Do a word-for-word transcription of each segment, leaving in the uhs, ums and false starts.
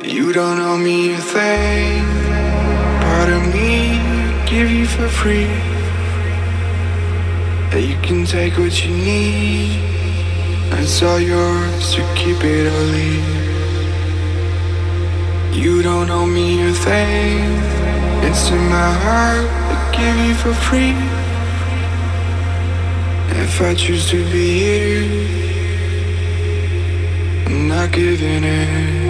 You don't owe me a thing. Part of me, give you for free. That you can take what you need. It's all yours to keep it or leave. You don't owe me a thing. It's in my heart, I give you for free. If I choose to be here, I'm not giving in.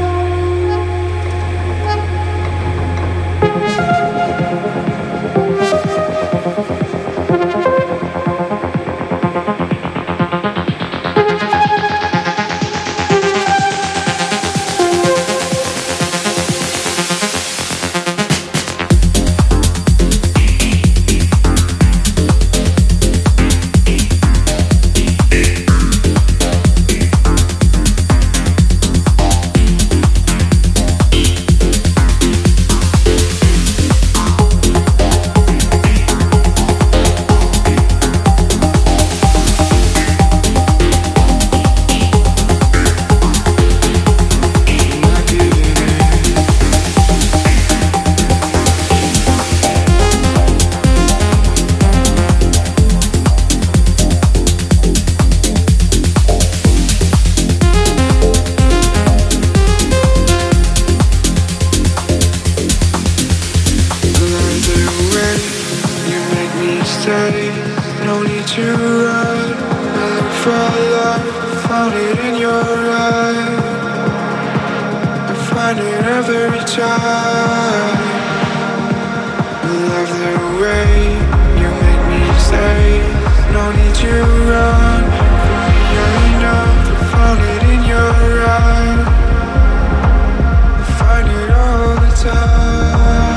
No need to run. I look for love, found it in your eyes. I find it every time. I love the way you make me stay. No need to run. For me, you're enough. I found it in your eyes. I find it all the time.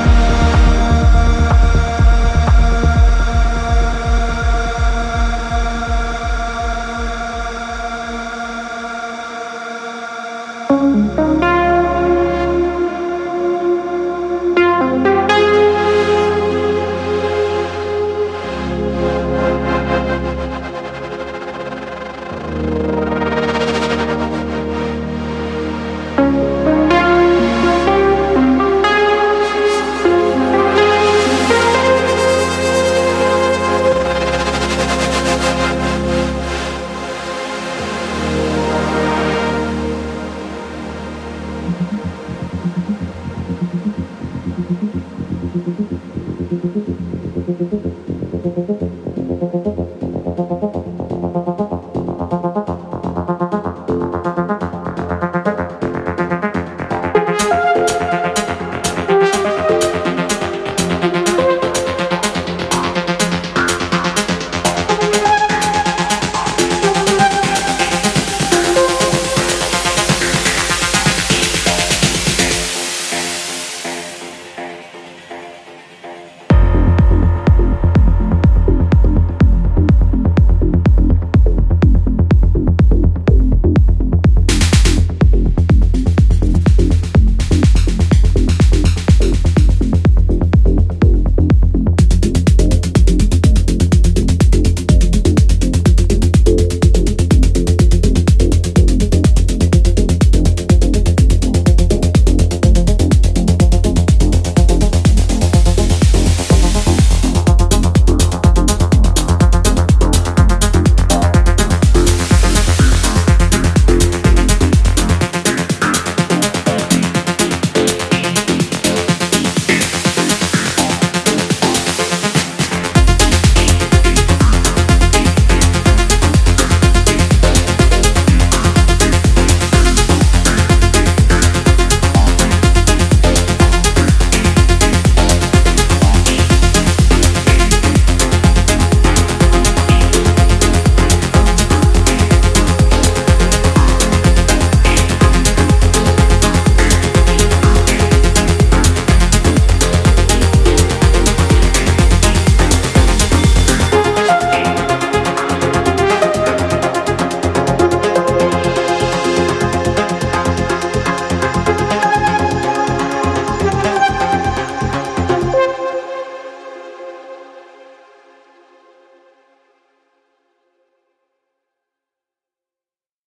Thank you.